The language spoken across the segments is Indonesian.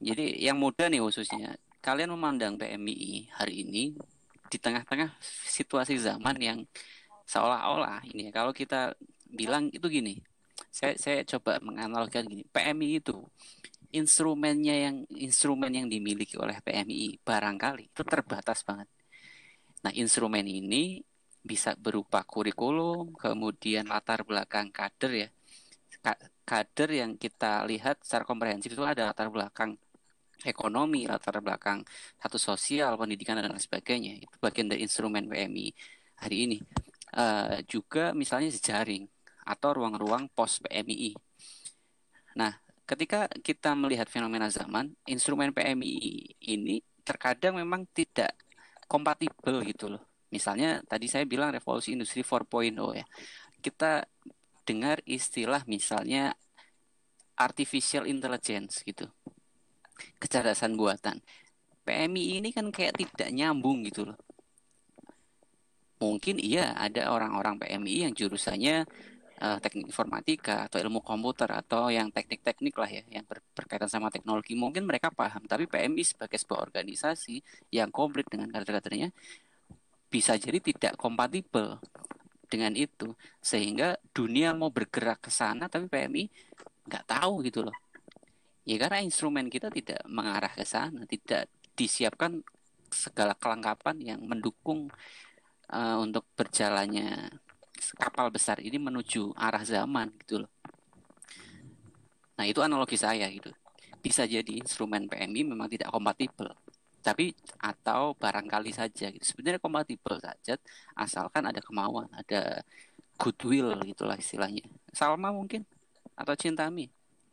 Jadi yang muda nih khususnya, kalian memandang PMII hari ini di tengah-tengah situasi zaman yang seolah-olah ini ya, kalau kita bilang itu gini, saya coba menganalogikan gini, PMI itu instrumen yang dimiliki oleh PMI barangkali itu terbatas banget. Nah, instrumen ini bisa berupa kurikulum, kemudian latar belakang kader ya. Kader yang kita lihat secara komprehensif itu ada latar belakang ekonomi, latar belakang status sosial, pendidikan dan lain sebagainya. Itu bagian dari instrumen PMI hari ini. Juga misalnya jejaring atau ruang-ruang pos PMI. Nah, ketika kita melihat fenomena zaman, instrumen PMI ini terkadang memang tidak kompatibel gitu loh. Misalnya tadi saya bilang revolusi industri 4.0 ya. Kita dengar istilah misalnya artificial intelligence gitu, kecerdasan buatan. PMI ini kan kayak tidak nyambung gitu loh. Mungkin iya ada orang-orang PMI yang jurusannya teknik informatika atau ilmu komputer atau yang teknik-teknik lah ya yang berkaitan sama teknologi mungkin mereka paham, tapi PMI sebagai sebuah organisasi yang komplit dengan kader-kadernya bisa jadi tidak kompatibel dengan itu, sehingga dunia mau bergerak ke sana tapi PMI nggak tahu gitu loh ya, karena instrumen kita tidak mengarah ke sana, tidak disiapkan segala kelengkapan yang mendukung untuk berjalannya kapal besar ini menuju arah zaman gitu loh. Nah, itu analogi saya gitu. Bisa jadi instrumen PMI memang tidak kompatibel. Tapi atau barangkali saja gitu. Sebenarnya kompatibel saja asalkan ada kemauan, ada goodwill gitulah istilahnya. Salma mungkin atau Cintami.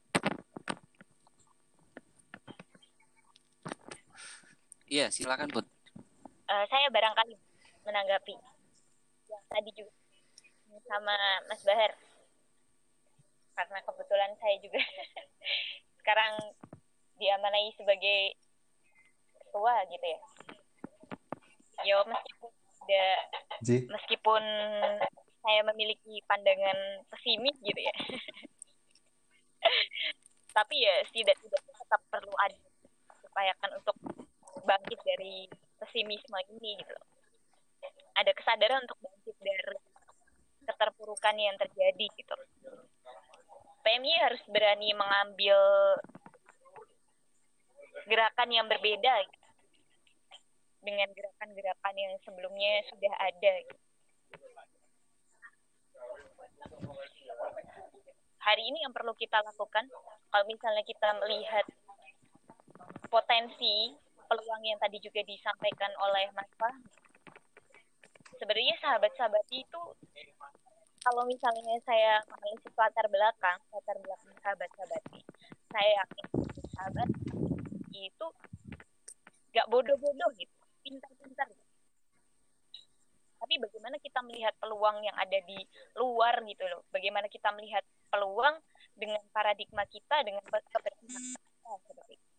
Iya, silakan Bud. Saya barangkali menanggapi yang tadi juga sama Mas Bahar, karena kebetulan saya juga sekarang diamanai sebagai ketua gitu ya. Yo Ji, meskipun saya memiliki pandangan pesimis gitu ya, tapi ya tidak tetap perlu ada upayakan untuk bangkit dari pesimisme ini gitu. Ada kesadaran untuk bangkit dari keterpurukan yang terjadi gitu. PMI harus berani mengambil gerakan yang berbeda gitu, dengan gerakan-gerakan yang sebelumnya sudah ada gitu. Hari ini yang perlu kita lakukan, kalau misalnya kita melihat potensi peluang yang tadi juga disampaikan oleh Mas Fahmi, sebenarnya sahabat-sahabat itu, kalau misalnya saya menganalisis latar belakang sahabat-sahabat, saya yakin sahabat itu gak bodoh-bodoh gitu, pintar-pintar gitu. Tapi bagaimana kita melihat peluang yang ada di luar gitu loh. Bagaimana kita melihat peluang dengan paradigma kita, dengan keberpihakan kita seperti itu.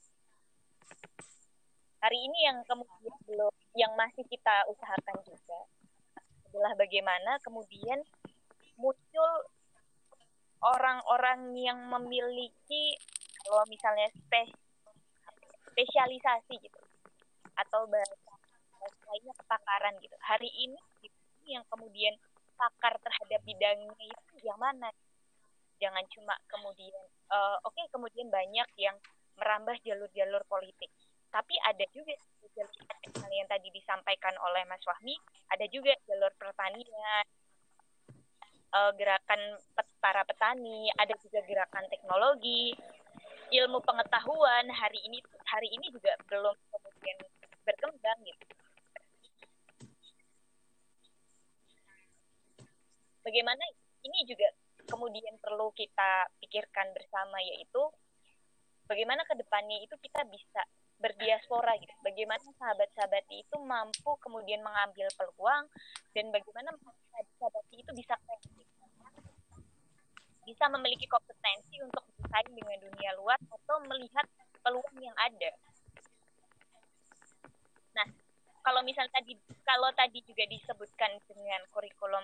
Hari ini yang kemudian belum, yang masih kita usahakan juga adalah bagaimana kemudian muncul orang-orang yang memiliki, kalau misalnya spesialisasi gitu, atau bahasa lainnya kepakaran gitu. Hari ini yang kemudian pakar terhadap bidangnya itu yang mana? Jangan cuma kemudian kemudian banyak yang merambah jalur-jalur politik. Tapi ada juga jalur yang tadi disampaikan oleh Mas Wahmi, ada juga jalur pertanian, gerakan para petani, ada juga gerakan teknologi, ilmu pengetahuan. Hari ini juga belum kemudian berkembang gitu. Bagaimana ini juga kemudian perlu kita pikirkan bersama, yaitu bagaimana ke depannya itu kita bisa berdiaspora gitu. Bagaimana sahabat-sahabat itu mampu kemudian mengambil peluang, dan bagaimana sahabat-sahabat itu bisa memiliki kompetensi untuk bersaing dengan dunia luar atau melihat peluang yang ada. Nah, kalau tadi juga disebutkan dengan kurikulum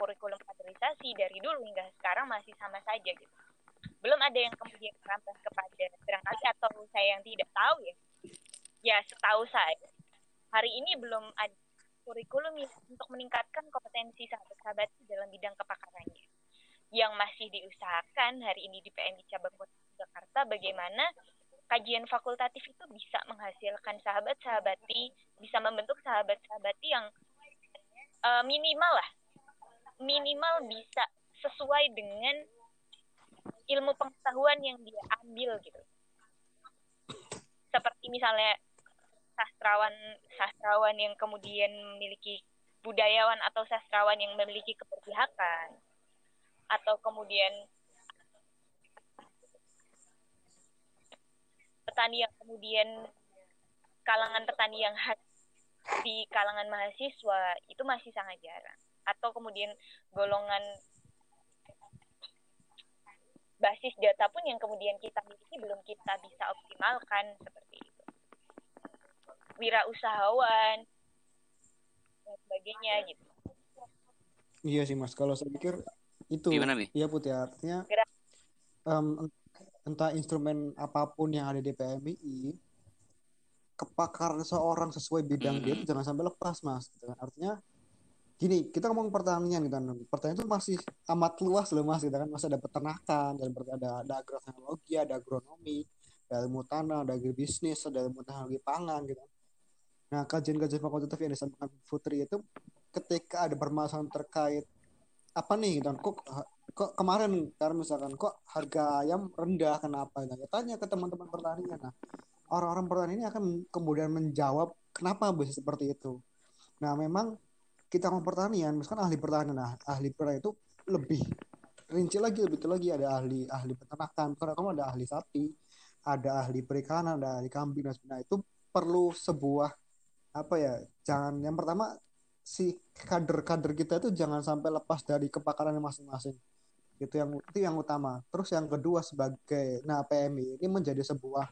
kaderisasi dari dulu hingga sekarang masih sama saja gitu. Belum ada yang kemudian merambah kepada barangkali atau saya yang tidak tahu ya. Ya setahu saya hari ini belum ada kurikulum untuk meningkatkan kompetensi sahabat-sahabat dalam bidang kepakarannya. Yang masih diusahakan hari ini di PMI Cabang Kota Jakarta bagaimana kajian fakultatif itu bisa menghasilkan sahabat-sahabati, bisa membentuk sahabat-sahabati yang minimal bisa sesuai dengan ilmu pengetahuan yang dia ambil gitu. Seperti misalnya sastrawan yang kemudian memiliki budayawan atau sastrawan yang memiliki keberpihakan, atau kemudian petani yang kemudian kalangan petani yang di kalangan mahasiswa itu masih sangat jarang, atau kemudian golongan basis data pun yang kemudian kita miliki belum kita bisa optimalkan seperti itu. Wirausahawan dan sebagainya gitu. Iya sih Mas, kalau saya pikir itu iya Putih, artinya entah instrumen apapun yang ada di PMI, kepakaran seorang sesuai bidang dia itu jangan sampai lepas Mas. Artinya gini, kita ngomong pertanian gitu kan. Pertanian itu masih amat luas loh Mas, gitu kan. Masih ada peternakan, ada agroteknologi, ada agronomi, ada ilmu tanah, ada agribisnis, ada ilmu teknologi pangan gitu. Nah, kajian-kajian fakultatif yang disampaikan Putri itu ketika ada permasalahan terkait apa nih gitu kan, kok kemarin karena misalkan kok harga ayam rendah kenapa gitu. Ya, tanya ke teman-teman pertanian. Nah, orang-orang pertanian ini akan kemudian menjawab kenapa bisa seperti itu. Nah, memang kita ngomong pertanian, misalkan ahli pertanian, nah ahli pertanian itu lebih rinci lagi, lebih lagi ada ahli peternakan, karena kamu ada ahli sapi, ada ahli perikanan, ada ahli kambing, dan sebagainya. Itu perlu sebuah apa ya? Jangan yang pertama si kader-kader kita itu jangan sampai lepas dari kepakaran masing-masing. Itu yang utama. Terus yang kedua sebagai PMI ini menjadi sebuah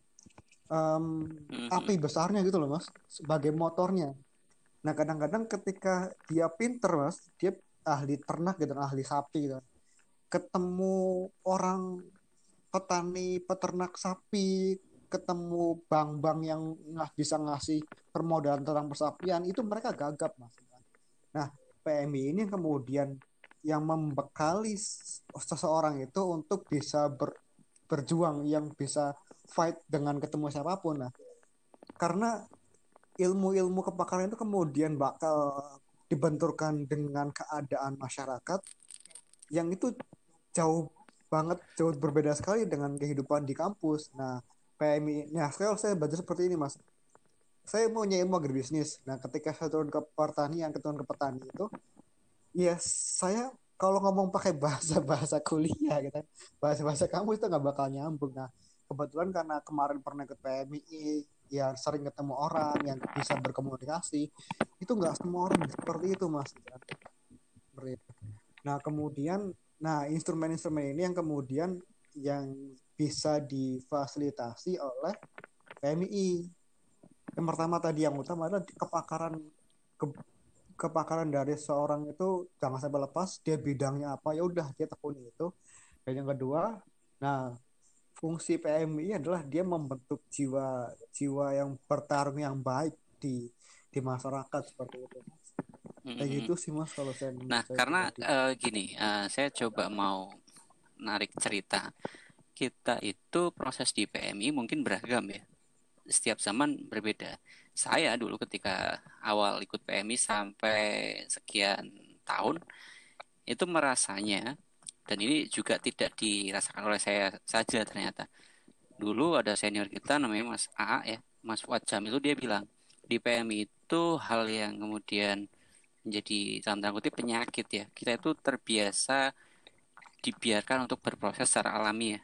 api besarnya gitu loh Mas, sebagai motornya. Nah kadang-kadang ketika dia pinter Mas, dia ahli ternak gitu, ahli sapi gitu, ketemu orang petani peternak sapi, ketemu bank-bank yang bisa ngasih permodalan tentang persapian, itu mereka gagap Mas. Nah PMI ini kemudian yang membekali seseorang itu untuk bisa berjuang, yang bisa fight dengan ketemu siapapun. Nah karena ilmu-ilmu kepakaran itu kemudian bakal dibenturkan dengan keadaan masyarakat yang itu jauh berbeda sekali dengan kehidupan di kampus. Nah, PMI, sekarang saya baca seperti ini Mas. Saya mau ilmu agribisnis. Nah, ketika saya turun ke pertanian, turun ke petani itu, ya saya kalau ngomong pakai bahasa kuliah gitu, bahasa kamu itu nggak bakal nyambung. Nah, kebetulan karena kemarin pernah ikut PMI, ya sering ketemu orang yang bisa berkomunikasi, itu nggak semua orang seperti itu Mas. Nah kemudian, instrumen-instrumen ini yang kemudian yang bisa difasilitasi oleh PMI. Yang pertama tadi, yang utama adalah kepakaran dari seorang itu jangan sampai lepas, dia bidangnya apa ya udah dia tekuni itu. Dan yang kedua, fungsi PMI adalah dia membentuk jiwa yang bertarung yang baik di masyarakat seperti itu. Kayak gitu sih Mas kalau saya. Karena gini, saya coba mau narik cerita. Kita itu proses di PMI mungkin beragam ya. Setiap zaman berbeda. Saya dulu ketika awal ikut PMI sampai sekian tahun, itu merasanya, dan ini juga tidak dirasakan oleh saya saja ternyata. Dulu ada senior kita namanya Mas AA ya, Mas Fuad Jamil, itu dia bilang di PMI itu hal yang kemudian menjadi dalam tanda kutip penyakit ya. Kita itu terbiasa dibiarkan untuk berproses secara alami ya.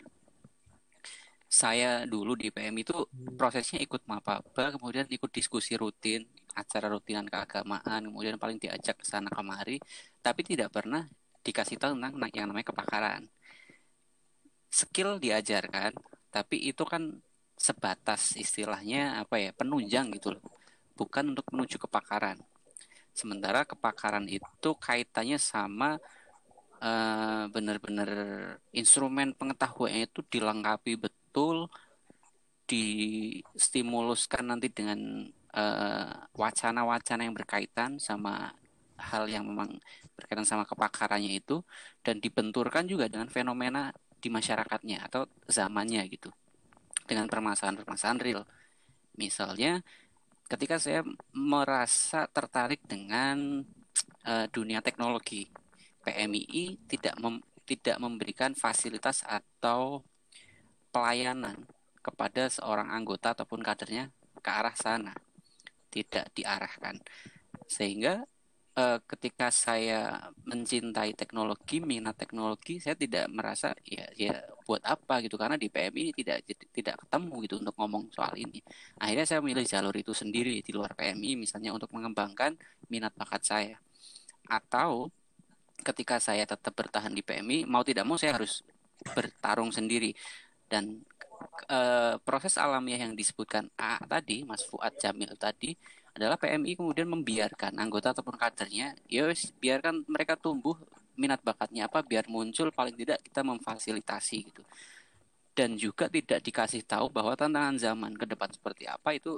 Saya dulu di PMI itu prosesnya ikut mapaba, kemudian ikut diskusi rutin, acara rutinan keagamaan, kemudian paling diajak ke sana kemari, tapi tidak pernah dikasih tahu tentang yang namanya kepakaran. Skill diajarkan, tapi itu kan sebatas istilahnya penunjang gitu loh, bukan untuk menuju kepakaran. Sementara kepakaran itu kaitannya sama benar-benar instrumen pengetahuannya itu dilengkapi betul tool, distimuluskan nanti dengan wacana-wacana yang berkaitan sama hal yang memang berkaitan sama kepakarannya itu, dan dibenturkan juga dengan fenomena di masyarakatnya atau zamannya gitu, dengan permasalahan-permasalahan real. Misalnya ketika saya merasa tertarik dengan dunia teknologi, PMII tidak memberikan fasilitas atau pelayanan kepada seorang anggota ataupun kadernya ke arah sana, tidak diarahkan. Sehingga ketika saya mencintai teknologi, minat teknologi, saya tidak merasa ya buat apa gitu, karena di PMI tidak ketemu gitu untuk ngomong soal ini. Akhirnya saya memilih jalur itu sendiri di luar PMI, misalnya untuk mengembangkan minat bakat saya. Atau ketika saya tetap bertahan di PMI, mau tidak mau saya harus bertarung sendiri. Dan proses alamiah yang disebutkan tadi, Mas Fuad Jamil tadi, adalah PMI kemudian membiarkan anggota ataupun kadernya, ya biarkan mereka tumbuh minat bakatnya apa, biar muncul, paling tidak kita memfasilitasi gitu. Dan juga tidak dikasih tahu bahwa tantangan zaman ke depan seperti apa itu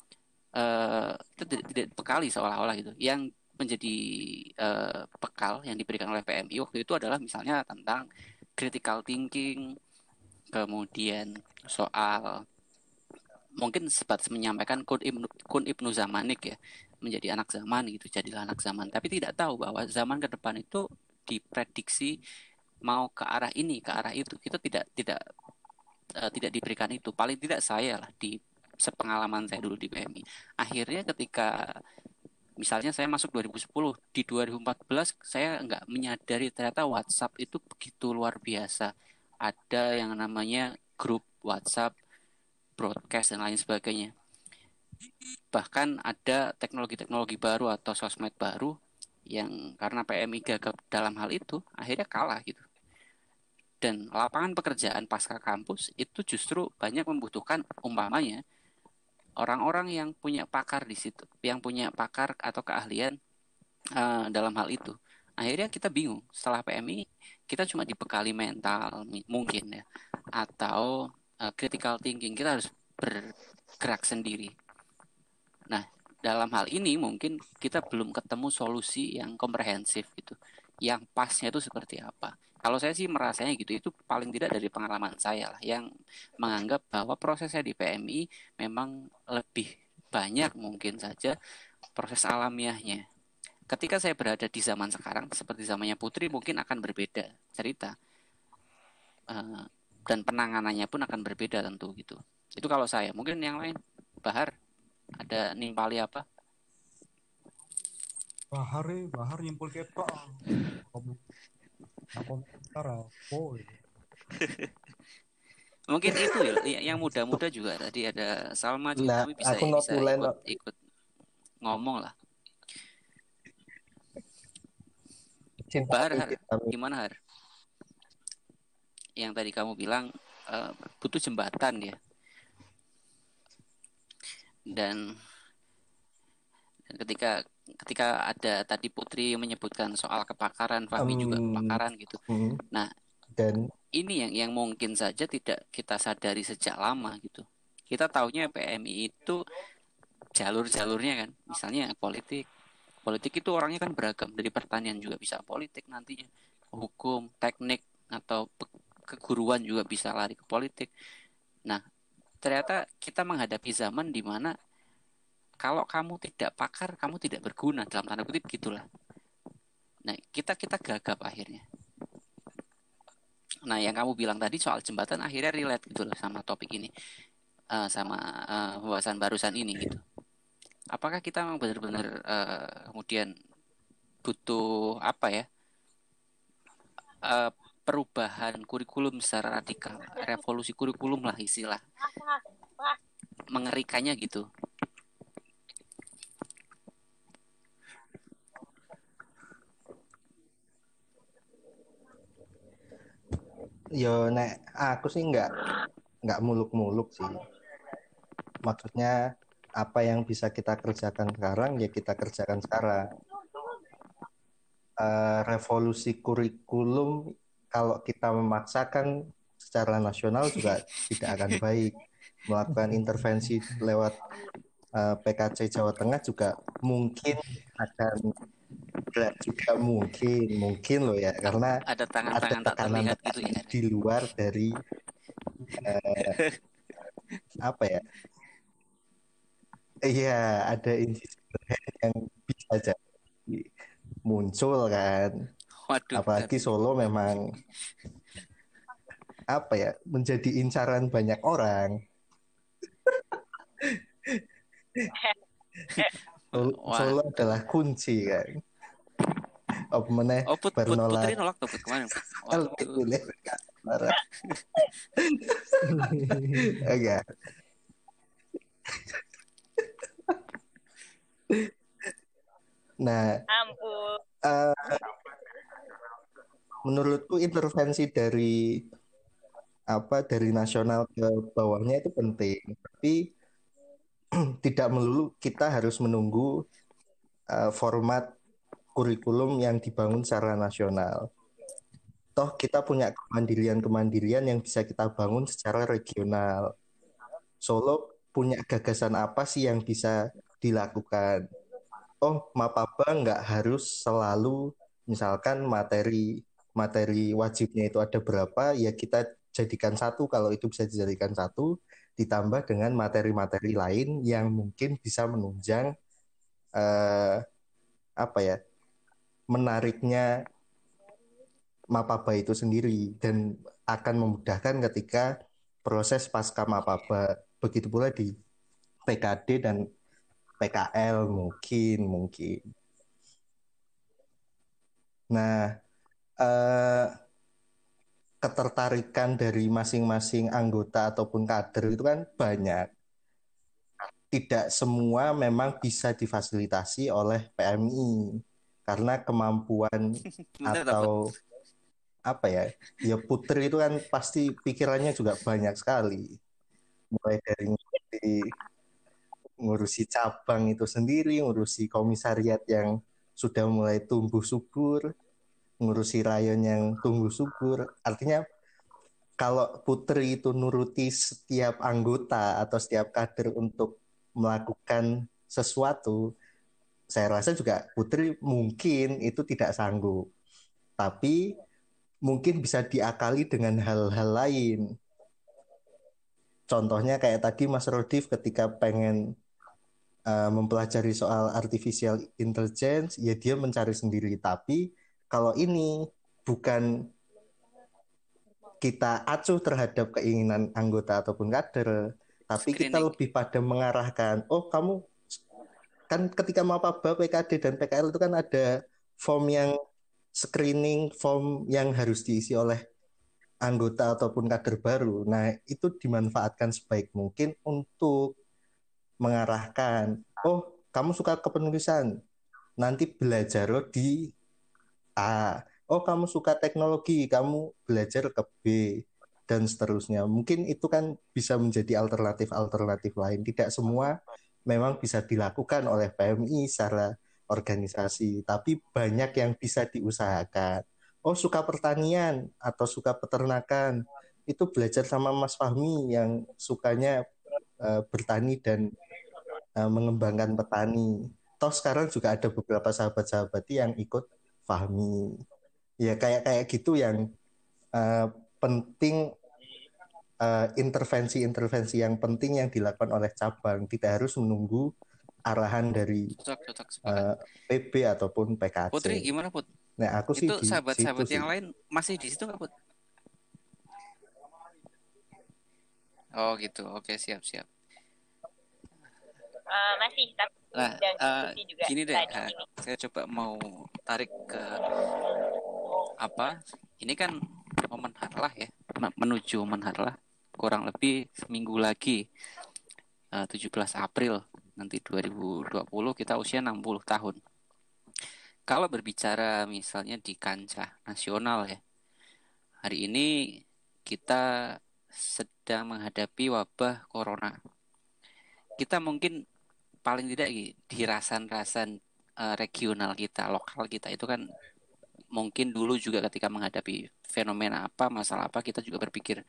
tidak bekali seolah-olah gitu. Yang menjadi bekal yang diberikan oleh PMI waktu itu adalah misalnya tentang critical thinking, kemudian soal mungkin sebatas menyampaikan kun ibnu zamanik ya, menjadi anak zaman gitu, jadilah anak zaman. Tapi tidak tahu bahwa zaman ke depan itu diprediksi mau ke arah ini, ke arah itu. Kita tidak diberikan itu. Paling tidak saya lah, di sepengalaman saya dulu di PMI. Akhirnya ketika misalnya saya masuk 2010, di 2014 saya nggak menyadari ternyata WhatsApp itu begitu luar biasa. Ada yang namanya grup WhatsApp, broadcast, dan lain sebagainya. Bahkan ada teknologi-teknologi baru atau sosmed baru yang karena PMI gagap dalam hal itu, akhirnya kalah gitu. Dan lapangan pekerjaan pasca kampus itu justru banyak membutuhkan umpamanya orang-orang yang punya pakar di situ, yang punya pakar atau keahlian dalam hal itu. Akhirnya kita bingung, setelah PMI kita cuma dibekali mental mungkin ya, atau critical thinking, kita harus bergerak sendiri. Nah, dalam hal ini mungkin kita belum ketemu solusi yang komprehensif gitu, yang pasnya itu seperti apa. Kalau saya sih merasanya gitu, itu paling tidak dari pengalaman saya lah, yang menganggap bahwa prosesnya di PMI memang lebih banyak mungkin saja proses alamiahnya. Ketika saya berada di zaman sekarang, seperti zamannya Putri, mungkin akan berbeda cerita. Dan penanganannya pun akan berbeda tentu gitu. Itu kalau saya. Mungkin yang lain, Bahar, ada nimpali apa? Bahar nyimpul ketok. Komentar apa? Mungkin itu ya, yang muda-muda juga tadi ada Salma juga, tapi bisa ikut ngomong lah. Bahar, gimana Har? Yang tadi kamu bilang butuh jembatan ya. Dan ketika ada tadi Putri menyebutkan soal kepakaran, Fahmi juga kepakaran gitu. Nah, dan ini yang mungkin saja tidak kita sadari sejak lama gitu. Kita taunya PMI itu jalur-jalurnya kan, misalnya politik itu orangnya kan beragam, dari pertanian juga bisa politik nantinya, hukum, teknik, atau keguruan juga bisa lari ke politik. Nah, ternyata kita menghadapi zaman di mana kalau kamu tidak pakar, kamu tidak berguna, dalam tanda kutip gitulah. Nah, kita gagap akhirnya. Nah, yang kamu bilang tadi soal jembatan akhirnya relate gitu loh sama topik ini, sama pembahasan barusan ini gitu. Apakah kita memang benar-benar kemudian butuh apa ya, perubahan kurikulum secara radikal, revolusi kurikulum lah istilah mengerikannya gitu. Yo nek aku sih nggak muluk-muluk sih. Maksudnya apa yang bisa kita kerjakan sekarang ya kita kerjakan sekarang. Revolusi kurikulum kalau kita memaksakan secara nasional juga tidak akan baik. Melakukan intervensi lewat PKC Jawa Tengah juga mungkin akan berat juga, mungkin loh ya, karena Ada ada tangan-tangan tak terlihat gitu ya. tekanan di luar dari apa ya? Iya, ada invisible hand yang bisa jadi muncul kan. Waduh, Apalagi Solo memang apa ya, menjadi incaran banyak orang. wah. Solo adalah kunci kan. Apa meneh Oh, Barnola Putri nolak tuh Put kemarin. Waduh. marah. Enggak. Nah, Ampun. menurutku intervensi dari nasional ke bawahnya itu penting, tapi tidak melulu kita harus menunggu format kurikulum yang dibangun secara nasional. Toh kita punya kemandirian yang bisa kita bangun secara regional. Solo punya gagasan apa sih yang bisa dilakukan? Oh, Mapaba nggak harus selalu misalkan materi wajibnya itu ada berapa, ya kita jadikan satu kalau itu bisa dijadikan satu, ditambah dengan materi-materi lain yang mungkin bisa menunjang apa ya, menariknya Mapaba itu sendiri dan akan memudahkan ketika proses pasca Mapaba. Begitu pula di PKD dan PKL mungkin. Nah, ketertarikan dari masing-masing anggota ataupun kader itu kan banyak. Tidak semua memang bisa difasilitasi oleh PMI karena kemampuan Bener tak, Put? atau apa ya, ya Putri itu kan pasti pikirannya juga banyak sekali. Mulai dari ngurusi cabang itu sendiri, ngurusi komisariat yang sudah mulai tumbuh subur, ngurusi rayon yang tumbuh subur. Artinya kalau Putri itu nuruti setiap anggota atau setiap kader untuk melakukan sesuatu, saya rasa juga Putri mungkin itu tidak sanggup. Tapi mungkin bisa diakali dengan hal-hal lain. Contohnya kayak tadi Mas Rodif ketika pengen mempelajari soal artificial intelligence, ya dia mencari sendiri. Tapi kalau ini bukan kita acuh terhadap keinginan anggota ataupun kader, tapi kita Screening. lebih pada mengarahkan, oh kamu kan ketika Mapaba, PKD dan PKL itu kan ada form yang screening, form yang harus diisi oleh anggota ataupun kader baru. Nah, itu dimanfaatkan sebaik mungkin untuk mengarahkan, oh kamu suka kepenulisan, nanti belajar di A. Oh kamu suka teknologi, kamu belajar ke B, dan seterusnya. Mungkin itu kan bisa menjadi alternatif-alternatif lain. Tidak semua memang bisa dilakukan oleh PMI secara organisasi, tapi banyak yang bisa diusahakan. Oh suka pertanian atau suka peternakan, itu belajar sama Mas Fahmi yang sukanya bertani dan mengembangkan petani. Toh sekarang juga ada beberapa sahabat-sahabat yang ikut Fahmi. Ya kayak gitu yang penting, intervensi-intervensi yang penting yang dilakukan oleh cabang, tidak harus menunggu arahan dari Cocok sepakat. PB ataupun PKC. Putri gimana, Put? Nah, aku sih Itu di sahabat-sahabat situ yang sih. lain masih di situ nggak, Put? Oh gitu, oke, siap. Masih, tapi Nah, dan diskusi juga gini deh, tadi ini. saya coba mau tarik ke apa? Ini kan momen harlah ya, menuju momen harlah, kurang lebih seminggu lagi, 17 April nanti 2020 kita usia 60 tahun. Kalau berbicara misalnya di kancah nasional ya, hari ini kita sedang menghadapi wabah corona. Kita mungkin paling tidak di rasan-rasan regional kita, lokal kita itu kan mungkin dulu juga ketika menghadapi fenomena apa, masalah apa, kita juga berpikir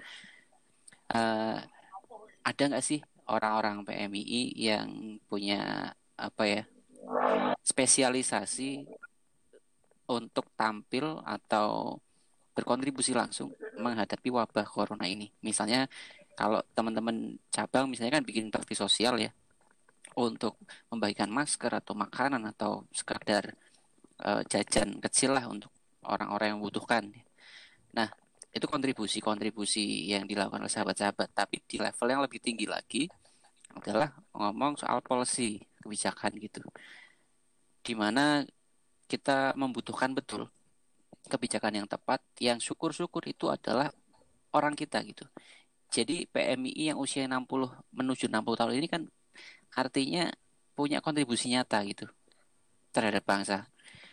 ada nggak sih orang-orang PMII yang punya apa ya spesialisasi untuk tampil atau berkontribusi langsung menghadapi wabah corona ini. Misalnya kalau teman-teman cabang misalnya kan bikin bakti sosial ya untuk membagikan masker atau makanan atau sekedar jajan kecil lah untuk orang-orang yang membutuhkan. Nah, itu kontribusi-kontribusi yang dilakukan oleh sahabat-sahabat. Tapi di level yang lebih tinggi lagi adalah ngomong soal policy, kebijakan gitu. Di mana kita membutuhkan betul kebijakan yang tepat, yang syukur-syukur itu adalah orang kita gitu. Jadi PMII yang usia 60 menuju 60 tahun ini kan artinya punya kontribusi nyata gitu terhadap bangsa.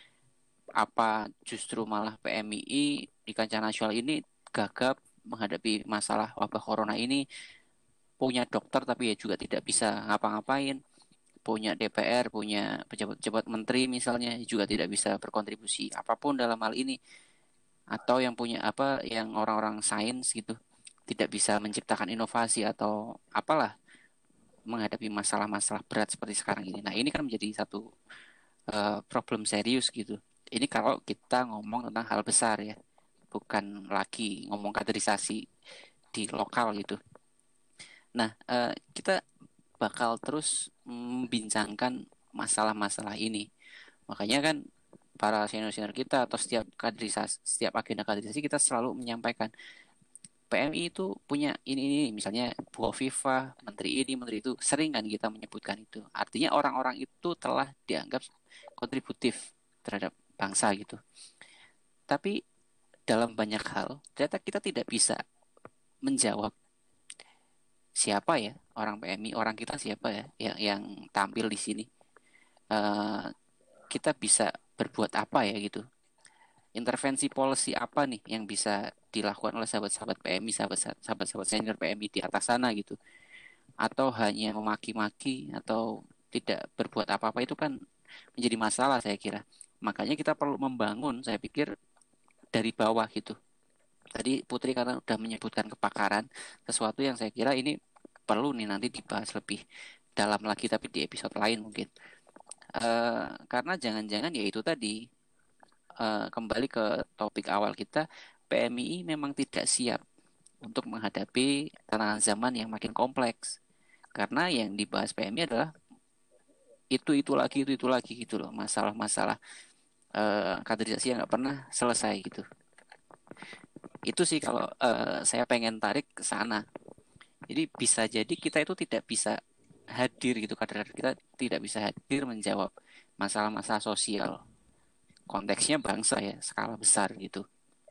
Apa justru malah PMII di kancah nasional ini gagap menghadapi masalah wabah corona ini, punya dokter tapi ya juga tidak bisa ngapa-ngapain, punya DPR, punya pejabat-pejabat menteri misalnya juga tidak bisa berkontribusi apapun dalam hal ini, atau yang punya apa yang orang-orang sains gitu tidak bisa menciptakan inovasi atau apalah menghadapi masalah-masalah berat seperti sekarang ini. Nah, ini kan menjadi satu problem serius gitu. Ini kalau kita ngomong tentang hal besar ya, bukan lagi ngomong kaderisasi di lokal gitu. Nah, kita bakal terus membincangkan masalah-masalah ini. Makanya kan para senior-senior kita atau setiap agenda kaderisasi kita selalu menyampaikan PMI itu punya ini misalnya Bu Hovifah, menteri ini, menteri itu, sering kan kita menyebutkan itu. Artinya orang-orang itu telah dianggap kontributif terhadap bangsa gitu. Tapi dalam banyak hal ternyata kita tidak bisa menjawab siapa ya orang PMI, orang kita siapa ya yang tampil di sini. Kita bisa berbuat apa ya gitu. Intervensi policy apa nih yang bisa dilakukan oleh sahabat-sahabat PMI, sahabat-sahabat senior PMI di atas sana gitu. Atau hanya memaki-maki atau tidak berbuat apa-apa, itu kan menjadi masalah saya kira. Makanya kita perlu membangun, saya pikir, dari bawah gitu. Tadi Putri karena udah menyebutkan kepakaran, sesuatu yang saya kira ini perlu nih nanti dibahas lebih dalam lagi tapi di episode lain mungkin. Karena jangan-jangan ya itu tadi, kembali ke topik awal kita, PMII memang tidak siap untuk menghadapi tantangan zaman yang makin kompleks. Karena yang dibahas PMI adalah itu lagi gitu loh, masalah-masalah kaderisasi yang nggak pernah selesai gitu. Itu sih kalau saya pengen tarik ke sana. Jadi bisa jadi kita itu tidak bisa hadir gitu, kader kita tidak bisa hadir menjawab masalah-masalah sosial. Konteksnya bangsa ya, skala besar gitu.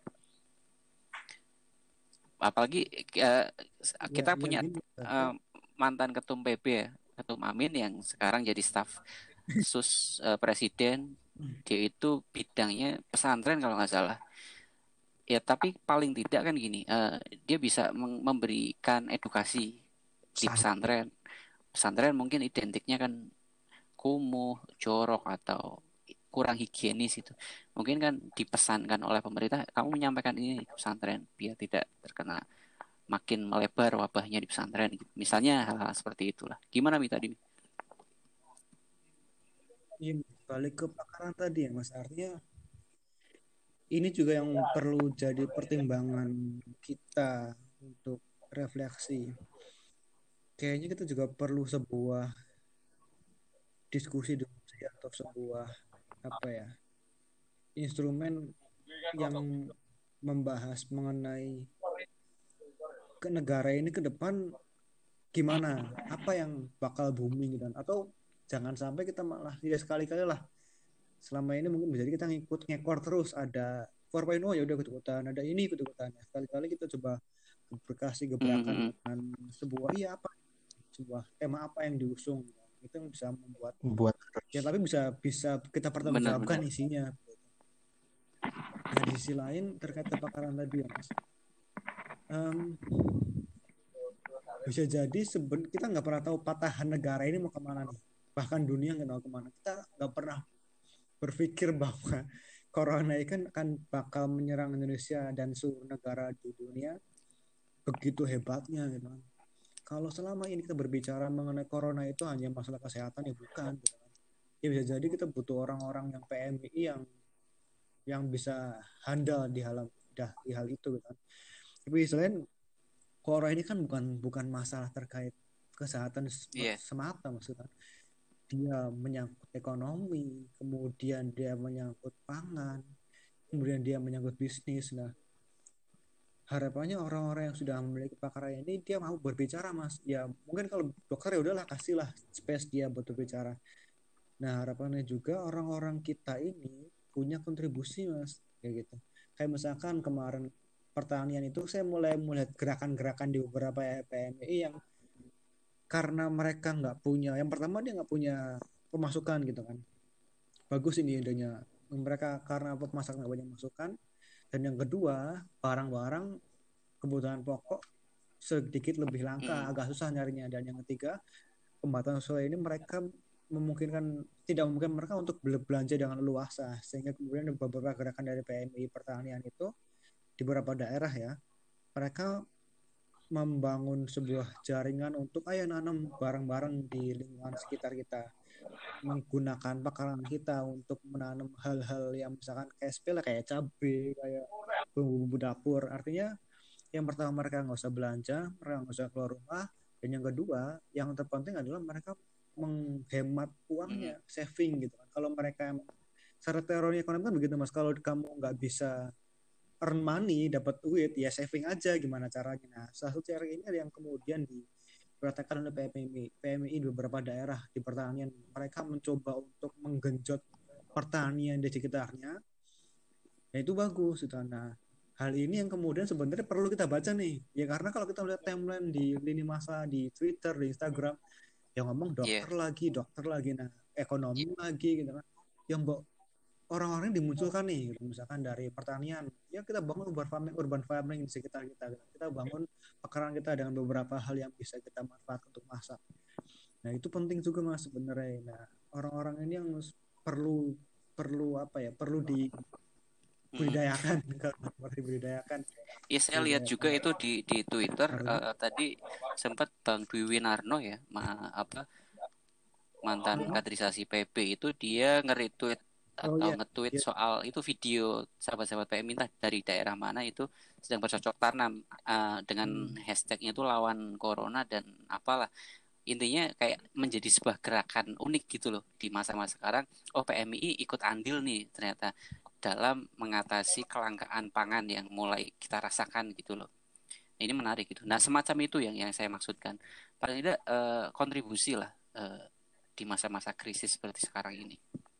Apalagi kita punya mantan ketum PB ya, Ketum Amin yang sekarang jadi staf sus presiden. Dia itu bidangnya pesantren kalau nggak salah. Ya tapi paling tidak kan gini, dia bisa memberikan edukasi di pesantren. Pesantren mungkin identiknya kan kumuh, jorok atau kurang higienis itu. Mungkin kan dipesankan oleh pemerintah, kamu menyampaikan ini di pesantren biar tidak terkena makin melebar wabahnya di pesantren. Misalnya hal-hal seperti itulah. Gimana Mi tadi? Iya, balik ke pakaran tadi ya Mas, artinya ini juga yang perlu jadi pertimbangan kita untuk refleksi. Kayaknya kita juga perlu sebuah diskusi atau sebuah apa ya, instrumen yang membahas mengenai ke negara ini ke depan gimana, apa yang bakal booming dan atau jangan sampai kita malah ya sekali-kali lah selama ini mungkin menjadi kita ngekor terus, ada 4.0 ya udah ikut-ikutan, ada ini ikut-ikutan, sekali-kali kita coba berkasih gebrakan dengan sebuah sebuah tema apa yang diusung, itu yang bisa membuat ya tapi bisa kita pertanggungjawabkan isinya. Nah di sisi lain terkait kepakaran tadi ya Mas, bisa jadi kita nggak pernah tahu patahan negara ini mau kemana nih, bahkan dunia nggak tahu kemana. Kita nggak pernah berpikir bahwa corona ini kan bakal menyerang Indonesia dan seluruh negara di dunia begitu hebatnya gitu kan. Kalau selama ini kita berbicara mengenai corona itu hanya masalah kesehatan ya bukan gitu kan. Ya bisa jadi kita butuh orang-orang yang PMI yang bisa handal di hal itu gitu kan. Tapi selain corona ini kan bukan masalah terkait kesehatan Iya. semata maksudnya. Dia menyangkut ekonomi, kemudian dia menyangkut pangan, kemudian dia menyangkut bisnis. Nah, harapannya orang-orang yang sudah memiliki pakar ini dia mau berbicara, Mas. Ya, mungkin kalau dokter ya udahlah kasihlah space dia buat berbicara. Nah, harapannya juga orang-orang kita ini punya kontribusi, Mas, kayak gitu. Kayak misalkan kemarin pertanian itu saya mulai melihat gerakan-gerakan di beberapa PMI yang karena mereka nggak punya, yang pertama dia nggak punya pemasukan gitu kan. Bagus ini idenya. Mereka karena pemasaran nggak banyak masukan. Dan yang kedua, barang-barang kebutuhan pokok sedikit lebih langka, agak susah nyarinya. Dan yang ketiga, pembatasan sosial ini mereka tidak memungkinkan mereka untuk belanja dengan luasa, sehingga kemudian beberapa gerakan dari PMI pertanian itu di beberapa daerah ya, mereka membangun sebuah jaringan untuk ayo nanam barang-barang di lingkungan sekitar kita, menggunakan pekarangan kita untuk menanam hal-hal yang misalkan kayak sepele kayak cabai, kayak bumbu-bumbu dapur. Artinya yang pertama mereka nggak usah belanja, mereka nggak usah keluar rumah, dan yang kedua yang terpenting adalah mereka menghemat uangnya, saving gitu kan. Kalau mereka secara teori ekonomi kan begitu Mas, kalau kamu nggak bisa earn money, dapat duit, ya saving aja gimana caranya. Nah, salah satu cara ini yang kemudian dipraktekkan oleh PMI di beberapa daerah di pertanian. Mereka mencoba untuk menggenjot pertanian di sekitarnya. Ya itu bagus gitu. Nah, hal ini yang kemudian sebenarnya perlu kita baca nih. Ya karena kalau kita lihat timeline di lini masa di Twitter, di Instagram, yang ngomong dokter lagi, nah ekonomi lagi gitu kan. Yang orang-orang dimunculkan nih, gitu. Misalkan dari pertanian, ya kita bangun urban farming di sekitar kita. Kita bangun pekarangan kita dengan beberapa hal yang bisa kita manfaatkan untuk masak. Nah itu penting juga Mas sebenarnya. Nah orang-orang ini yang perlu perlu apa ya? Perlu dibudidayakan, kalau dibudidayakan. Ya saya lihat juga itu di Twitter tadi sempat Bang Dwi Winarno ya, mantan kaderisasi PB itu dia nge-retweet atau nge-tweet soal itu video sahabat-sahabat PMI entah dari daerah mana itu sedang bercocok tanam dengan hashtagnya itu lawan corona dan apalah, intinya kayak menjadi sebuah gerakan unik gitu loh di masa-masa sekarang. Oh, PMI ikut andil nih ternyata dalam mengatasi kelangkaan pangan yang mulai kita rasakan gitu loh. Nah, ini menarik gitu. Nah, semacam itu yang saya maksudkan. Paling tidak kontribusi lah di masa-masa krisis seperti sekarang ini.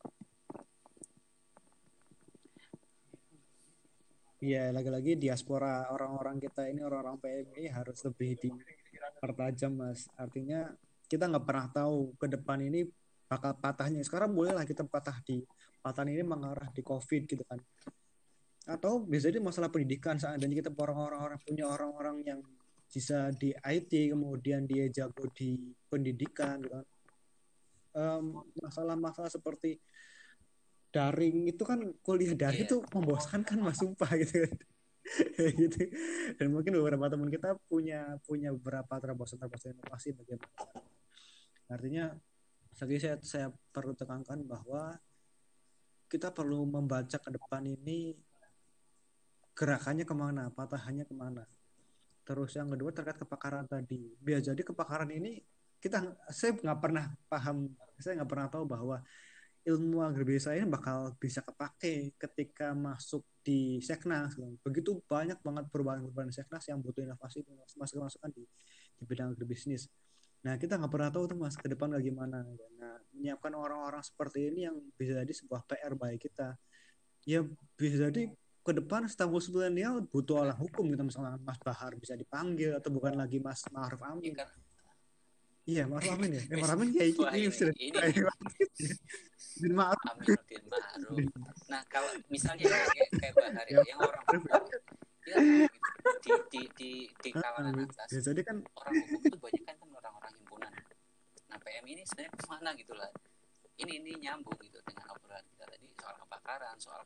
Iya, lagi-lagi diaspora orang-orang kita ini, orang-orang PMI harus lebih dipertajam, Mas. Artinya kita nggak pernah tahu ke depan ini bakal patahnya. Sekarang bolehlah kita patah ini mengarah di COVID gitu kan. Atau bisa jadi masalah pendidikan, seandainya kita punya orang-orang yang bisa di IT, kemudian dia jago di pendidikan gitu kan. Masalah-masalah seperti daring itu kan, kuliah daring itu membosankan Mas, sumpah gitu kan. Gitu. Dan mungkin beberapa teman kita punya beberapa terobosan inovasi bagaimana. Artinya saya perlu tekankan bahwa kita perlu membaca ke depan ini gerakannya kemana, patahannya kemana. Terus yang kedua terkait kepakaran tadi. Biar jadi kepakaran ini saya nggak pernah paham, saya nggak pernah tahu bahwa ilmu agribisaya ini bakal bisa kepake ketika masuk di Seknas. Begitu banyak banget perubahan-perubahan Seknas yang butuh inovasi masukan di bidang agribisnis. Nah, kita nggak pernah tahu tuh Mas ke depan bagaimana. Nah, menyiapkan orang-orang seperti ini yang bisa jadi sebuah PR bagi kita. Ya bisa jadi ke depan setahu milenial butuh orang hukum gitu, misalnya Mas Bahar bisa dipanggil atau bukan lagi Mas Ma'ruf Amin. Iya, Ma'ruf Amin ya. Ma'ruf Amin kayak ini sudah Din Ma'ruf. Nah, kalau misalnya kayak Bahar ya, yang orang hukum ya, di kalangan atas. Ya, jadi kan orang hukum itu banyak kan orang-orang himpunan. Nah, PM ini sebenarnya kemana gitu lah. Ini nyambung gitu dengan obrolan kita tadi soal kebakaran, soal kontribusi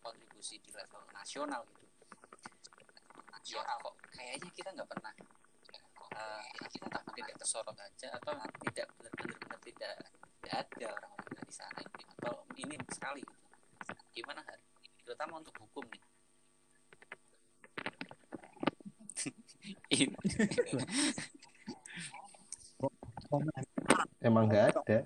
diskusi di level nasional gitu. Ya kok kayaknya kita nggak pernah entah mungkin tidak tersorot aja atau tidak benar-benar tidak ada orang-orang di sana gitu, atau minim sekali gitu. Gimana Har? Terutama untuk hukum nih. Emang nggak ada.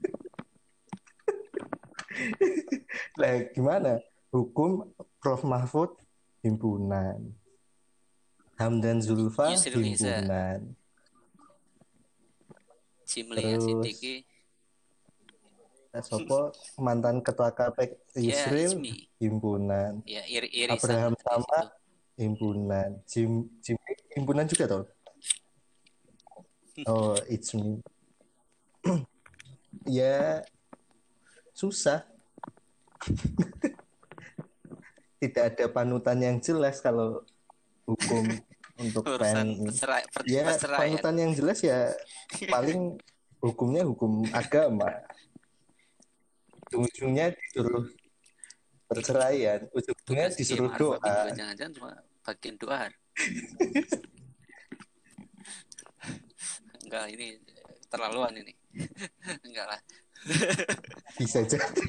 Lah gimana? Hukum Prof Mahfud himpunan, Hamdan Zulfa Yusril Iza, himpunan, Jimli terus Asidiki, Sopo mantan ketua KPK ya Yusril Ismi, himpunan, ya Irisan Abraham di Sama situ. himpunan, Jim himpunan juga toh. Oh, it's me. Ya susah. Tidak ada panutan yang jelas kalau hukum untuk Urusan PMI. Ya perceraian. panutan yang jelas ya paling hukumnya hukum agama. Ujung-ujungnya disuruh perceraian, ujung-ujungnya Tugas Kiai disuruh Ma'ruf Amin doa. juga jangan-jangan cuma bagian doa. Enggak, ini terlaluan ini. Enggak lah. Bisa jadi.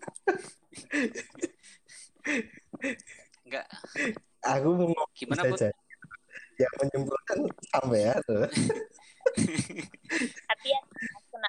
Enggak. Aku mau ngomong Gimana bisa Put? jadi. Yang menyimpulkan sampai ya tuh. Hati-hati kena.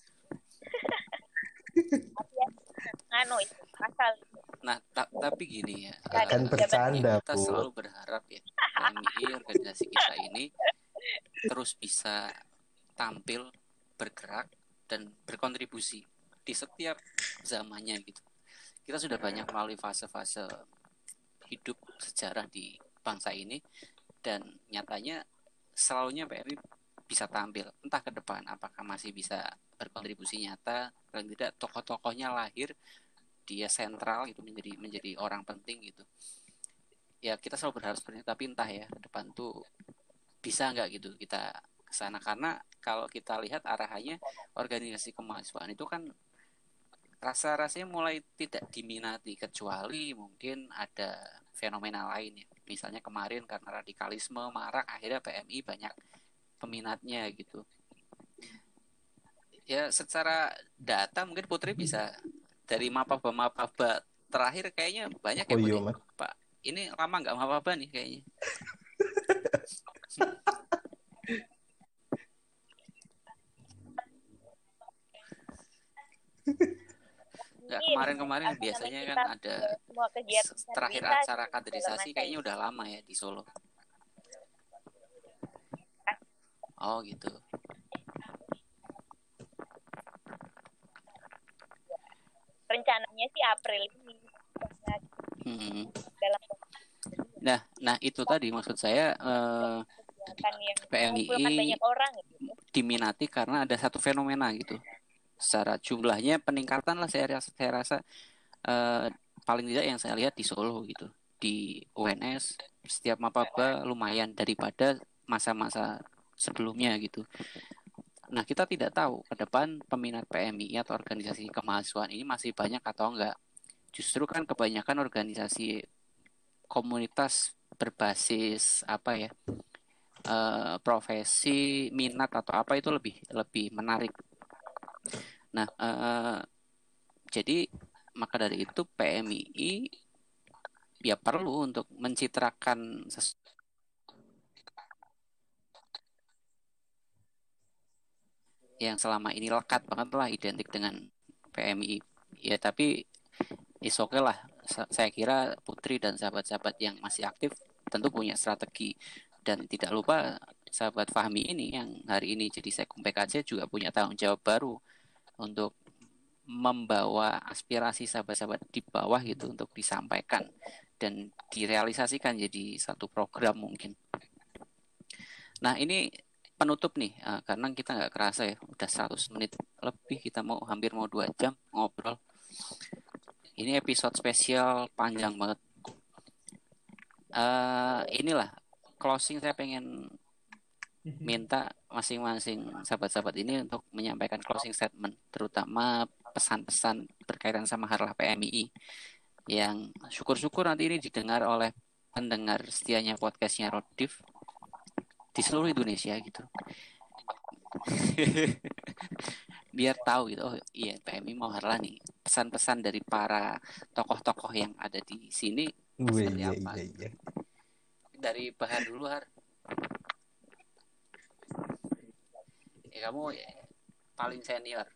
Hati-hati nganu itu asal. Nah, tapi gini ya. Kan bercanda, kita Bu. selalu berharap ya PMI organisasi kita ini terus bisa tampil, bergerak dan berkontribusi di setiap zamannya gitu. Kita sudah banyak melalui fase-fase hidup sejarah di bangsa ini dan nyatanya selalunya PMI bisa tampil entah ke depan apakah masih bisa berkontribusi nyata, paling tidak tokoh-tokohnya lahir dia sentral gitu, menjadi orang penting gitu. Ya kita selalu berharap seperti itu, tapi entah ya ke depan tuh bisa nggak gitu kita kesana, karena kalau kita lihat arahannya organisasi kemahasiswaan itu kan rasa-rasanya mulai tidak diminati, kecuali mungkin ada fenomena lain ya. Misalnya kemarin karena radikalisme marak, akhirnya PMI banyak peminatnya gitu. Ya secara data mungkin Putri bisa dari mapaba terakhir kayaknya banyak ya, iya, Putri. Mas. Pak, ini lama nggak mapaba nih kayaknya. Nggak, kemarin biasanya kan ada semua kegiatan terakhir kita, acara kaderisasi kayaknya udah lama ya di Solo. Oh gitu. rencananya sih April ini. Dalam Nah itu tadi maksud saya PMI banyak orang gitu. diminati karena ada satu fenomena gitu. Secara jumlahnya peningkatan lah saya rasa paling tidak yang saya lihat di Solo gitu. Di UNS setiap mapaba lumayan daripada masa-masa sebelumnya gitu. Nah kita tidak tahu ke depan peminat PMI atau organisasi kemahasiswaan ini masih banyak atau enggak. Justru kan kebanyakan organisasi komunitas berbasis apa ya, profesi, minat atau apa itu lebih menarik. Nah jadi maka dari itu PMI ya perlu untuk mencitrakan yang selama ini lekat banget lah identik dengan PMI ya, tapi is okay lah. Saya kira Putri dan sahabat-sahabat yang masih aktif tentu punya strategi, dan tidak lupa sahabat Fahmi ini yang hari ini jadi Sekum PKJ juga punya tanggung jawab baru untuk membawa aspirasi sahabat-sahabat di bawah gitu untuk disampaikan dan direalisasikan jadi satu program mungkin. Nah ini penutup nih, karena kita nggak kerasa ya udah 100 menit lebih, kita hampir mau 2 jam ngobrol. Ini episode spesial panjang banget. Inilah closing, saya pengen minta masing-masing sahabat-sahabat ini untuk menyampaikan closing statement, terutama pesan-pesan berkaitan sama Harlah PMI. yang syukur-syukur nanti ini didengar oleh pendengar setianya podcastnya Rodif di seluruh Indonesia gitu. Biar tahu gitu, oh iya PMI Mawarlah nih, pesan-pesan dari para tokoh-tokoh yang ada di sini seperti apa. Iya. Dari Bahar dulu, Har. Ya, kamu paling senior.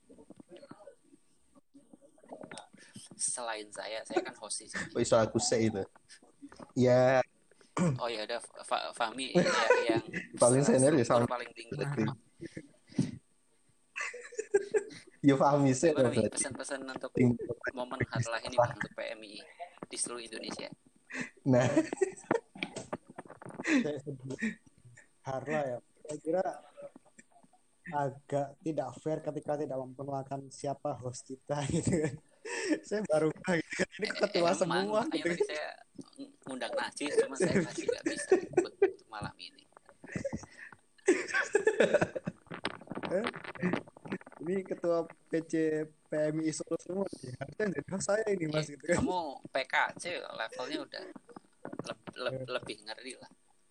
Selain saya kan host di sini. Oh, iso aku say itu. Ya, Oh ya udah, Fahmi ya, yang paling senior ya struktur sama. paling tinggi. Ya Fahmi sih Gimana nih berarti. pesan-pesan untuk momen Harlah ini untuk PMI di seluruh Indonesia? Nah, Harlah ya. Saya kira agak tidak fair ketika tidak memperkenalkan siapa host kita gitu kan. Saya baru gitu kan. Ini ketua semua gitu. Tadi saya ngundang Najis, cuma saya masih nggak bisa ikut untuk malam ini. Ini ketua PC PMI Solo semua. Harusnya jadi host saya ini Mas gitu kan. Kamu PKC levelnya udah lebih ngeri lah.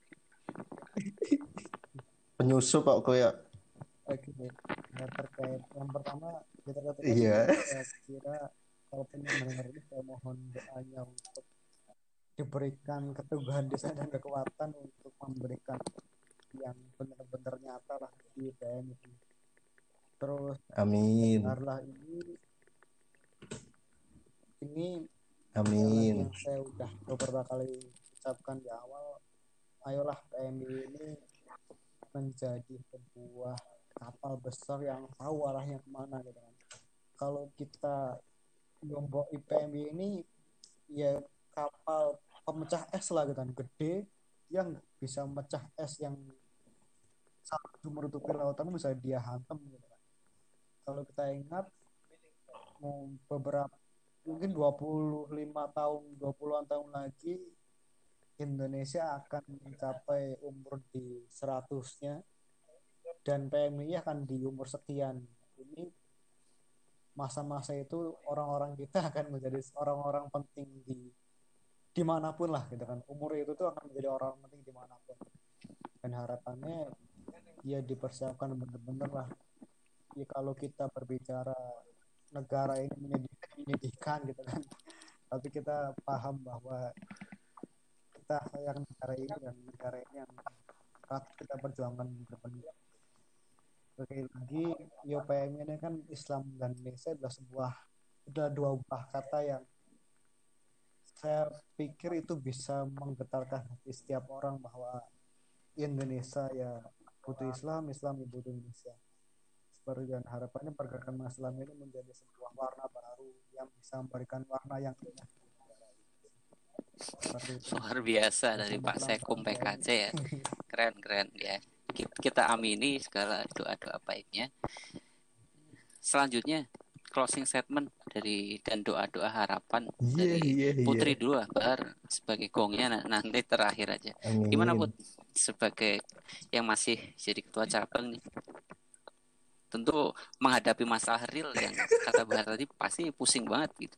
penyusup kok kayak. Oke, nah, terkait yang pertama kita katakan Iya. saya kira kalaupun yang mendengar ini saya mohon doanya untuk diberikan keteguhan desain dan kekuatan untuk memberikan yang benar-benar nyata lah di PM itu. Terus Amin. Harlah ini Amin. yang saya udah beberapa kali ucapkan di awal, ayolah PMI ini menjadi sebuah kapal besar yang tahu arahnya kemana gitu kan. Kalau kita Lombok IPMI ini ya kapal pemecah es lah gitu kan, gede yang bisa memecah es yang satu menutupi lautan bisa dia hantam gitu kan. Kalau kita ingat beberapa mungkin 25 tahun 20-an tahun lagi Indonesia akan mencapai umur di 100-nya dan PMI akan di umur sekian. Ini masa-masa itu orang-orang kita akan menjadi orang-orang penting di dimanapun lah gitu kan. Umur itu tuh akan menjadi orang penting dimanapun. Dan harapannya ya dipersiapkan benar-benar lah. Ya kalau kita berbicara negara ini menyedihkan gitu kan. Tapi kita paham bahwa kita sayang negara ini dan negara ini yang kita perjuangkan benar-benar. Sekali lagi IOPM ini kan Islam dan Indonesia adalah dua buah kata yang saya pikir itu bisa menggetarkan hati setiap orang bahwa Indonesia ya butuh Islam, Islam ya butuh Indonesia. Seperti dan harapannya pergerakan Islam ini menjadi sebuah warna baru yang bisa memberikan warna yang indah. Luar biasa dari Pak Sekum PKC ya. Keren ya. Kita amini segala doa-doa baiknya. Selanjutnya closing statement dan doa-doa harapan dari Putri dulu lah, Bar, sebagai gongnya nanti terakhir aja. Amin. Gimana Put sebagai yang masih jadi ketua cabang nih? Tentu menghadapi masalah real yang kata Bahar tadi pasti pusing banget gitu.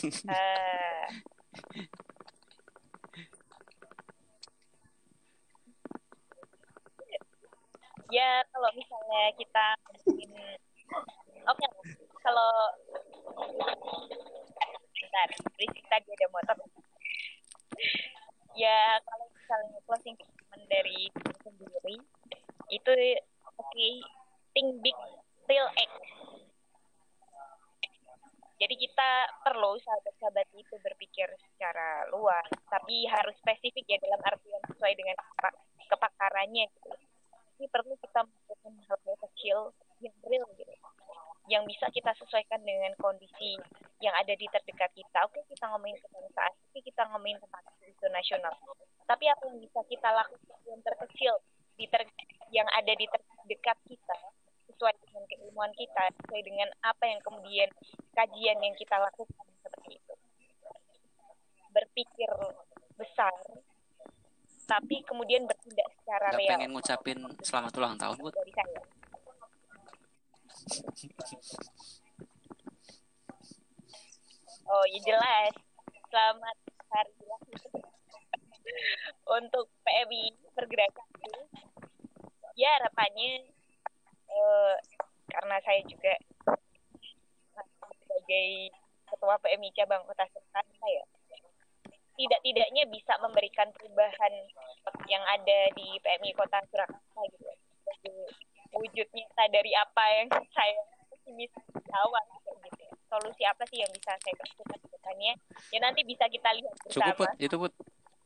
Ya kalau misalnya kita kalau bentar berisik tadi ada motor. Ya kalau misalnya closing statement dari sendiri itu think big real act. Jadi kita perlu sahabat-sahabat itu berpikir secara luas, tapi harus spesifik ya dalam artian sesuai dengan kepakarannya gitu. Ini perlu kita melakukan hal-hal kecil yang real gitu, yang bisa kita sesuaikan dengan kondisi yang ada di terdekat kita. Oke, kita ngomongin kebangsaan, tapi kita ngomongin tentang isu nasional. Tapi apa yang bisa kita lakukan yang terkecil yang ada di terdekat kita, sesuai dengan keilmuan kita, sesuai dengan apa yang kemudian kajian yang kita lakukan seperti itu. Berpikir besar, tapi kemudian bertindak secara real. Pengen ngucapin selamat ulang tahun, Bud? Dari saya. Oh, ya jelas. Selamat hari untuk PMI pergerakan ini. Ya harapannya karena saya juga sebagai ketua PMI cabang Kota Surakarta ya, tidak-tidaknya bisa memberikan perubahan yang ada di PMI Kota Surakarta gitu. Jadi wujud nyata dari apa yang saya pesimis di awal gitu. Solusi apa sih yang bisa saya lakukan ke depannya? Ya nanti bisa kita lihat bersama. Cukup, Put. Itu, Put.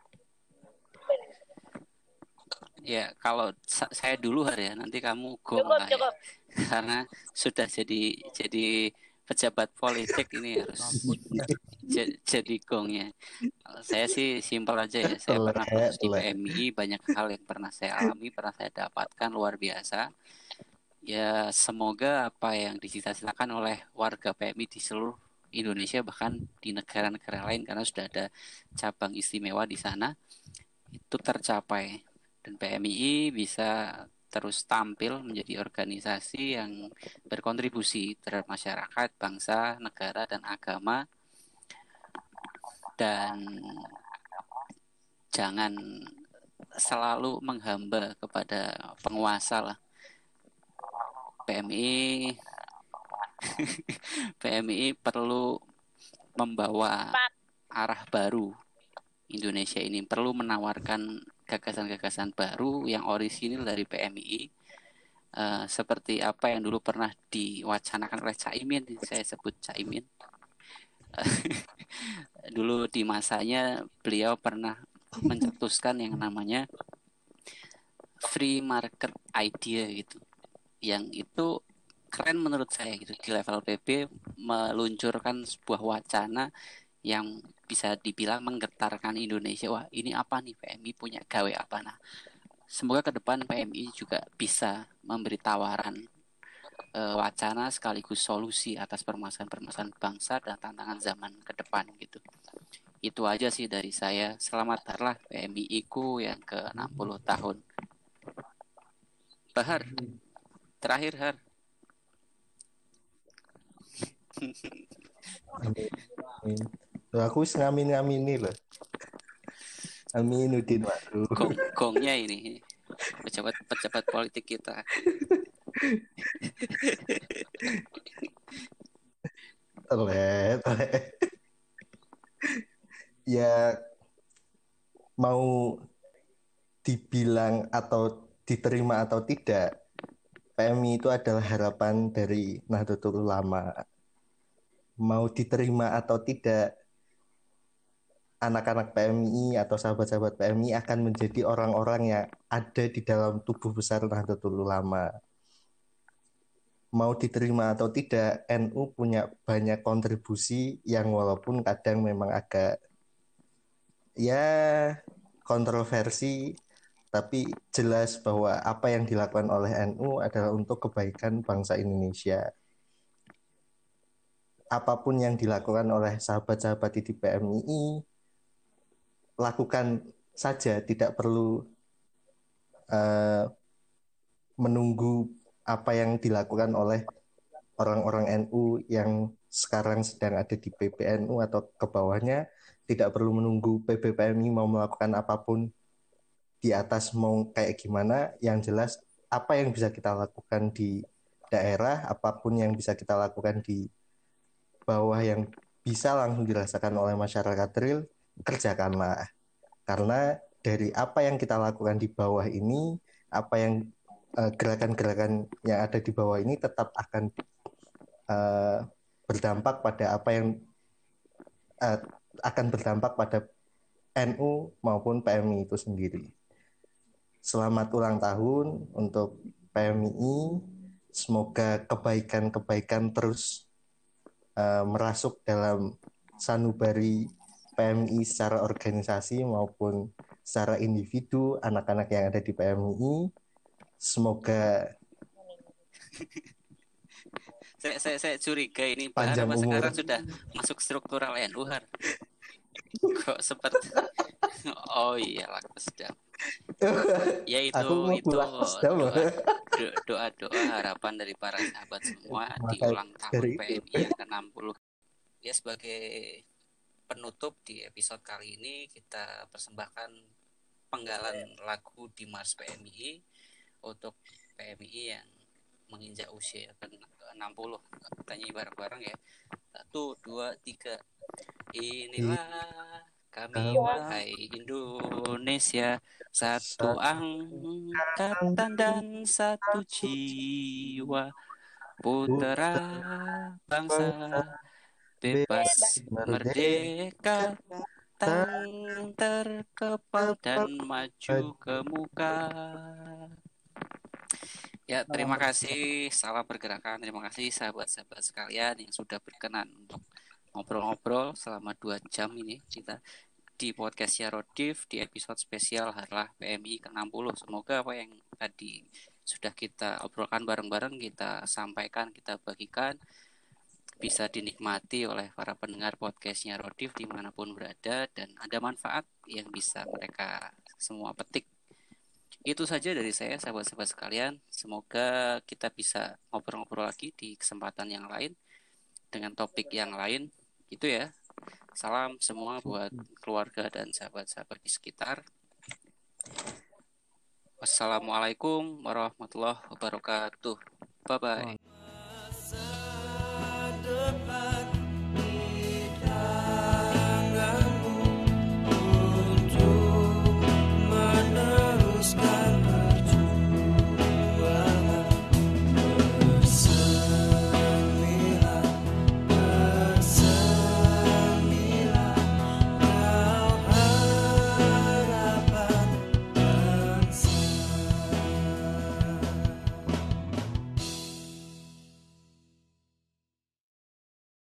Ya, kalau saya dulu hari ya, nanti kamu gong lah ya. Karena sudah jadi pejabat politik ini harus jadi gongnya. Saya sih simpel aja ya. Saya pernah proses di PMI, banyak hal yang pernah saya alami, pernah saya dapatkan luar biasa. Ya, semoga apa yang dicita-citakan oleh warga PMI di seluruh Indonesia, bahkan di negara-negara lain, karena sudah ada cabang istimewa di sana, itu tercapai. Dan PMI bisa terus tampil menjadi organisasi yang berkontribusi terhadap masyarakat, bangsa, negara, dan agama. Dan jangan selalu menghamba kepada penguasa lah. PMI perlu membawa arah baru Indonesia ini, perlu menawarkan gagasan-gagasan baru yang orisinil dari PMI, seperti apa yang dulu pernah diwacanakan oleh Caimin. Saya sebut Caimin. Dulu di masanya beliau pernah mencetuskan yang namanya free market idea gitu, yang itu keren menurut saya gitu. Di level PB meluncurkan sebuah wacana yang bisa dibilang menggetarkan Indonesia. Wah, ini apa nih, PMI punya gawe apa? Nah, semoga ke depan PMI juga bisa memberi tawaran wacana sekaligus solusi atas permasalahan-permasalahan bangsa dan tantangan zaman ke depan gitu. Itu aja sih dari saya. Selamat harlah PMI-ku yang ke-60 tahun. Bahar, terakhir Har. Amin. Loh, aku wis ngamin-ngamini loh. Aminuddin Ma'ruf. Gongnya ini pejabat politik kita. Telet. Ya, mau dibilang atau diterima atau tidak, PMI itu adalah harapan dari Nahdlatul Ulama. Mau diterima atau tidak, anak-anak PMI atau sahabat-sahabat PMI akan menjadi orang-orang yang ada di dalam tubuh besar Nahdlatul Ulama. Mau diterima atau tidak, NU punya banyak kontribusi yang walaupun kadang memang agak kontroversi, tapi jelas bahwa apa yang dilakukan oleh NU adalah untuk kebaikan bangsa Indonesia. Apapun yang dilakukan oleh sahabat-sahabat di PMI, lakukan saja, tidak perlu menunggu apa yang dilakukan oleh orang-orang NU yang sekarang sedang ada di PBNU atau ke bawahnya. Tidak perlu menunggu PBPMI mau melakukan apapun di atas mau kayak gimana. Yang jelas apa yang bisa kita lakukan di daerah, apapun yang bisa kita lakukan di bawah yang bisa langsung dirasakan oleh masyarakat real, kerjakanlah. Karena dari apa yang kita lakukan di bawah ini, apa yang gerakan-gerakan yang ada di bawah ini tetap akan berdampak pada apa yang akan berdampak pada NU maupun PMI itu sendiri. Selamat ulang tahun untuk PMI. Semoga kebaikan-kebaikan terus merasuk dalam sanubari PMI secara organisasi maupun secara individu, anak-anak yang ada di PMI. Semoga saya curiga ini Bahar apa sekarang sudah masuk struktural NU Har. Kok seperti oh iya Lakesda. Ya itu doa harapan dari para sahabat semua di ulang tahun PMI yang ke-60. Ya sebagai penutup di episode kali ini kita persembahkan penggalan lagu di Mars PMI untuk PMI yang menginjak usia ke-60. Kita nyanyi bareng-bareng ya. 1, 2, 3. Inilah kami wahai Indonesia, satu angkatan dan satu jiwa, putra bangsa bebas merdeka, tangan terkepal dan maju ke muka. Ya, terima kasih. Salam pergerakan. Terima kasih sahabat-sahabat sekalian yang sudah berkenan untuk ngobrol-ngobrol selama 2 jam ini kita di podcast Yarodif di episode spesial Harlah PMI ke-60. Semoga apa yang tadi sudah kita obrolkan bareng-bareng, kita sampaikan, kita bagikan, bisa dinikmati oleh para pendengar podcastnya Rodif dimanapun berada, dan ada manfaat yang bisa mereka semua petik. Itu saja dari saya, sahabat-sahabat sekalian. Semoga kita bisa ngobrol-ngobrol lagi di kesempatan yang lain dengan topik yang lain. Itu ya. Salam semua buat keluarga dan sahabat-sahabat di sekitar. Wassalamualaikum warahmatullahi wabarakatuh. Bye-bye.